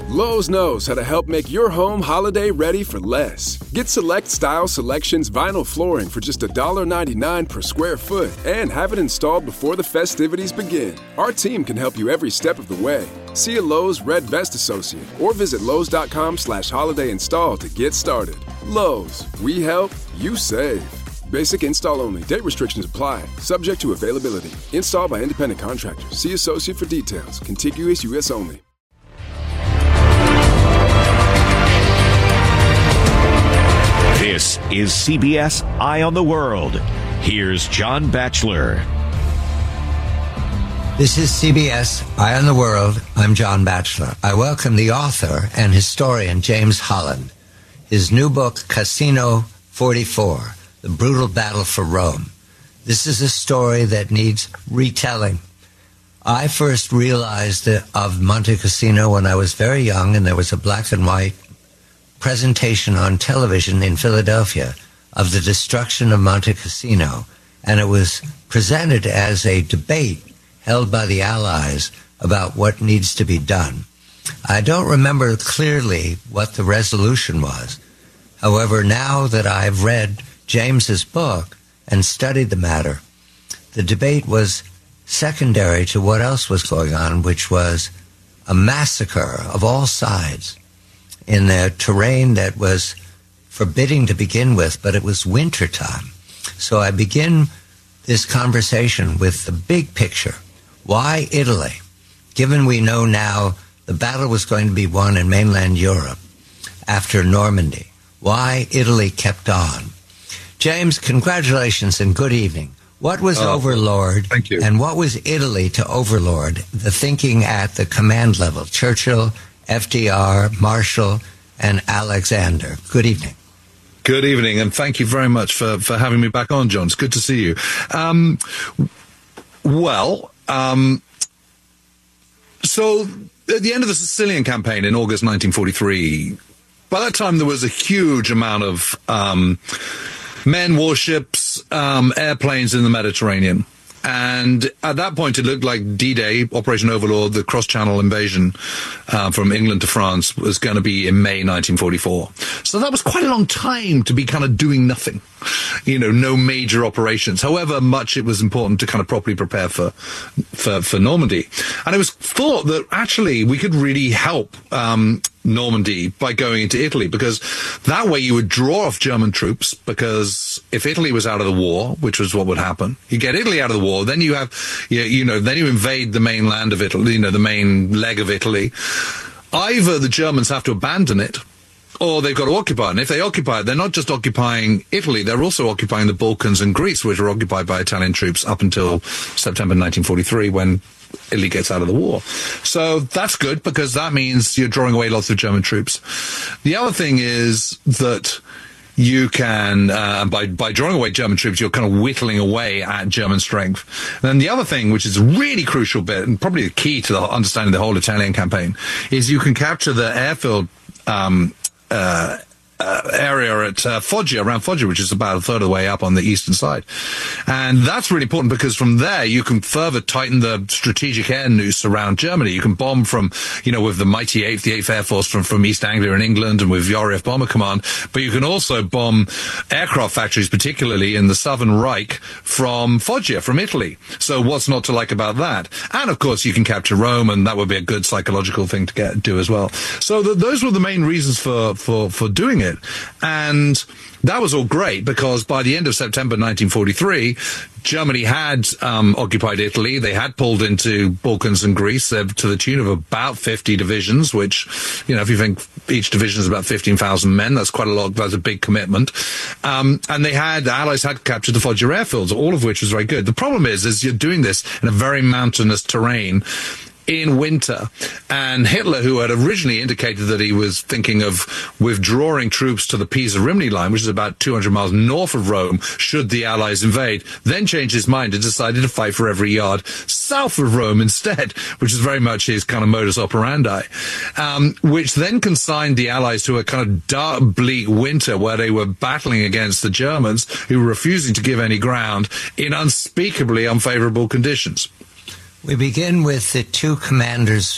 Lowe's knows how to help make your home holiday ready for less. Get Select Style Selections vinyl flooring for just $1.99 per square foot and have it installed before the festivities begin. Our team can help you every step of the way. See a Lowe's Red Vest associate or visit Lowe's.com/holiday install to get started. Lowe's, we help, you save. Basic install only. Date restrictions apply. Subject to availability. Installed by independent contractors. See associate for details. Contiguous U.S. only. This is CBS Eye on the World. Here's John Batchelor. This is CBS Eye on the World. I'm John Batchelor. I welcome the author and historian James Holland. His new book, Casino 44, The Brutal Battle for Rome. This is a story that needs retelling. I first realized of Monte Cassino when I was very young, and there was a black and white presentation on television in Philadelphia of the destruction of Monte Cassino, and it was presented as a debate held by the Allies about what needs to be done. I don't remember clearly what the resolution was. However, now that I've read James's book and studied the matter, the debate was secondary to what else was going on, which was a massacre of all sides in a terrain that was forbidding to begin with, but it was wintertime. So I begin this conversation with the big picture. Why Italy? Given we know now the battle was going to be won in mainland Europe after Normandy, why Italy kept on? James, congratulations and good evening. What was Overlord? Thank you. And what was Italy to Overlord? The thinking at the command level, Churchill, FDR, Marshall, and Alexander. Good evening. Good evening, and thank you very much for having me back on, John. It's good to see you. So at the end of the Sicilian campaign in August 1943, by that time there was a huge amount of men, warships, airplanes in the Mediterranean. And at that point, it looked like D-Day, Operation Overlord, the cross-channel invasion from England to France, was going to be in May 1944. So that was quite a long time to be kind of doing nothing, no major operations. However much it was important to kind of properly prepare for Normandy. And it was thought that actually we could really help Normandy by going into Italy, because that way you would draw off German troops, because if Italy was out of the war, which was what would happen, you get Italy out of the war, then you have, then you invade the mainland of Italy, the main leg of Italy. Either the Germans have to abandon it, or they've got to occupy it. And if they occupy it, they're not just occupying Italy, they're also occupying the Balkans and Greece, which were occupied by Italian troops up until September 1943, when Italy gets out of the war. So that's good, because that means you're drawing away lots of German troops. The other thing is that you can, by drawing away German troops, you're kind of whittling away at German strength. And then the other thing, which is a really crucial bit, and probably the key to understanding the whole Italian campaign, is you can capture the airfield area at Foggia, around Foggia, which is about a third of the way up on the eastern side. And that's really important, because from there you can further tighten the strategic air noose around Germany. You can bomb from, with the mighty the 8th Air Force from East Anglia in England, and with Yorev Bomber Command, but you can also bomb aircraft factories, particularly in the Southern Reich, from Foggia, from Italy. So what's not to like about that? And of course you can capture Rome, and that would be a good psychological thing to do as well. So those were the main reasons for doing it. And that was all great, because by the end of September 1943, Germany had occupied Italy. They had pulled into Balkans and Greece to the tune of about 50 divisions, which, if you think each division is about 15,000 men, that's quite a lot. That's a big commitment. And the Allies had captured the Foggia airfields, all of which was very good. The problem is you're doing this in a very mountainous terrain in winter, and Hitler, who had originally indicated that he was thinking of withdrawing troops to the Pisa-Rimini line, which is about 200 miles north of Rome, should the Allies invade, then changed his mind and decided to fight for every yard south of Rome instead, which is very much his kind of modus operandi, which then consigned the Allies to a kind of dark, bleak winter where they were battling against the Germans, who were refusing to give any ground in unspeakably unfavorable conditions. We begin with the two commanders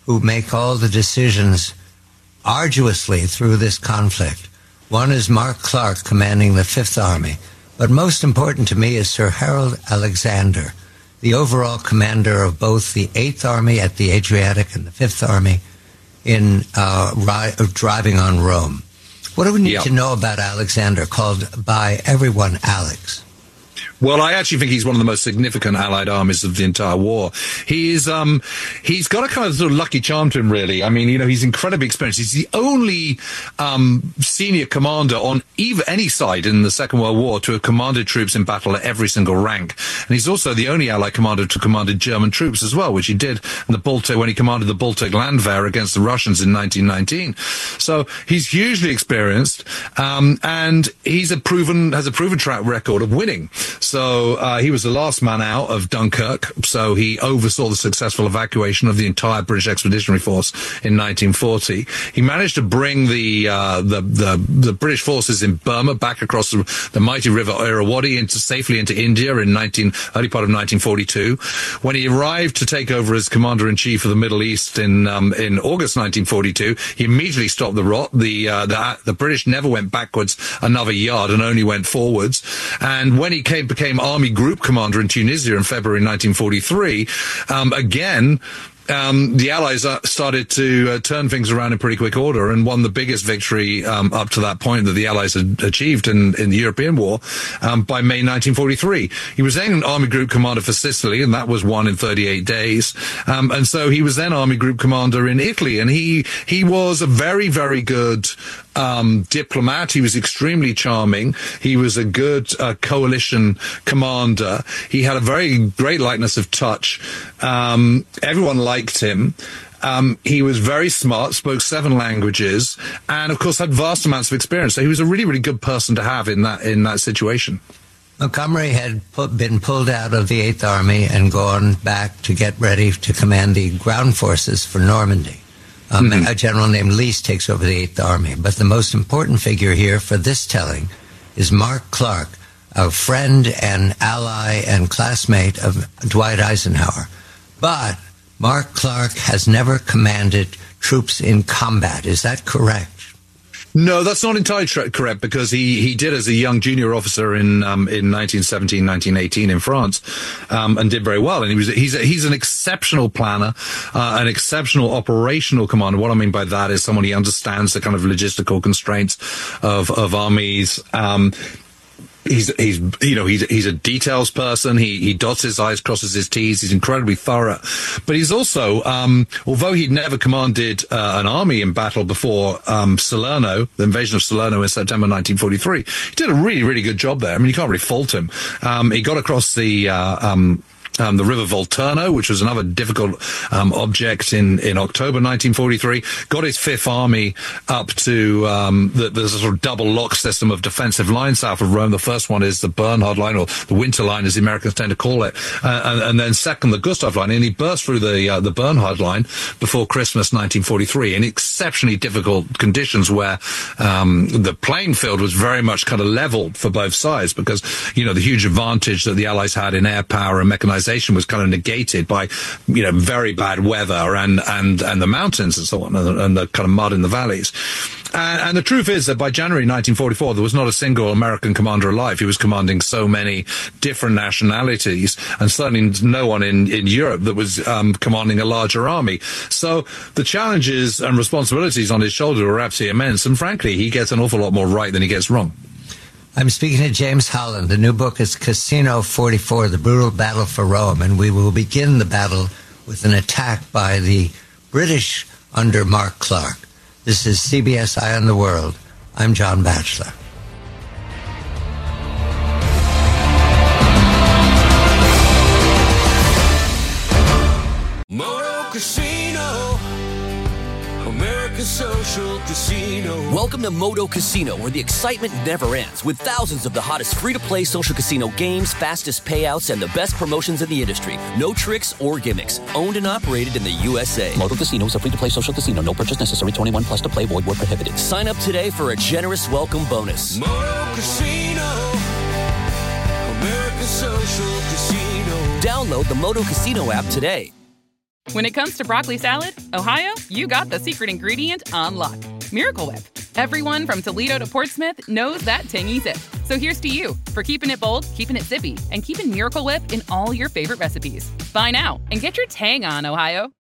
who make all the decisions arduously through this conflict. One is Mark Clark, commanding the Fifth Army. But most important to me is Sir Harold Alexander, the overall commander of both the Eighth Army at the Adriatic and the Fifth Army in driving on Rome. What do we need to know about Alexander, called by everyone Alex? Well, I actually think he's one of the most significant Allied armies of the entire war. He's got a kind of sort of lucky charm to him, really. I mean, he's incredibly experienced. He's the only senior commander on any side in the Second World War to have commanded troops in battle at every single rank. And he's also the only Allied commander to commanded German troops as well, which he did in the Baltic when he commanded the Baltic Landwehr against the Russians in 1919. So he's hugely experienced, and has a proven track record of winning. So he was the last man out of Dunkirk, so he oversaw the successful evacuation of the entire British Expeditionary Force in 1940. He managed to bring the British forces in Burma back across the mighty river Irrawaddy safely into India in early part of 1942. When he arrived to take over as commander-in-chief of the Middle East in August 1942, he immediately stopped the rot. The British never went backwards another yard and only went forwards. And when he became Army Group Commander in Tunisia in February 1943, the Allies started to turn things around in pretty quick order and won the biggest victory up to that point that the Allies had achieved in the European War by May 1943. He was then Army Group Commander for Sicily, and that was won in 38 days. And so he was then Army Group Commander in Italy, and he was a very, very good diplomat. He was extremely charming. He was a good coalition commander. He had a very great lightness of touch. Everyone liked him. He was very smart, spoke 7 languages, and of course had vast amounts of experience. So he was a really, really good person to have in that situation. Montgomery had been pulled out of the Eighth Army and gone back to get ready to command the ground forces for Normandy. A general named Leese takes over the Eighth Army. But the most important figure here for this telling is Mark Clark, a friend and ally and classmate of Dwight Eisenhower. But Mark Clark has never commanded troops in combat. Is that correct? No, that's not entirely correct, because he did as a young junior officer in 1917, 1918 in France, and did very well. And he's an exceptional planner, an exceptional operational commander. What I mean by that is someone he understands the kind of logistical constraints of armies. He's a details person. He dots his I's, crosses his T's. He's incredibly thorough. But he's also, although he'd never commanded an army in battle before Salerno, the invasion of Salerno in September 1943, he did a really, really good job there. I mean, you can't really fault him. He got across the river Volturno, which was another difficult object in October 1943, got his Fifth Army up to the sort of double lock system of defensive lines south of Rome. The first one is the Bernhard Line, or the Winter Line, as the Americans tend to call it, and then second, the Gustav Line. And he burst through the Bernhard Line before Christmas 1943 in exceptionally difficult conditions, where the playing field was very much kind of leveled for both sides, because the huge advantage that the Allies had in air power and mechanization was kind of negated by, very bad weather and the mountains and so on, and the kind of mud in the valleys. And the truth is that by January 1944, there was not a single American commander alive. He was commanding so many different nationalities, and certainly no one in Europe that was commanding a larger army. So the challenges and responsibilities on his shoulder were absolutely immense, and frankly, he gets an awful lot more right than he gets wrong. I'm speaking to James Holland. The new book is Cassino 44, The Brutal Battle for Rome, and we will begin the battle with an attack by the British under Mark Clark. This is CBS Eye on the World. I'm John Batchelor. Moto Casino, American Social Casino. Welcome to Moto Casino, where the excitement never ends, with thousands of the hottest free-to-play social casino games, fastest payouts, and the best promotions in the industry. No tricks or gimmicks. Owned and operated in the USA. Moto Casino is a free-to-play social casino. No purchase necessary. 21 plus to play. Void where prohibited. Sign up today for a generous welcome bonus. Moto Casino, American Social Casino. Download the Moto Casino app today. When it comes to broccoli salad, Ohio, you got the secret ingredient on lock. Miracle Whip. Everyone from Toledo to Portsmouth knows that tangy zip. So here's to you for keeping it bold, keeping it zippy, and keeping Miracle Whip in all your favorite recipes. Buy now and get your tang on, Ohio.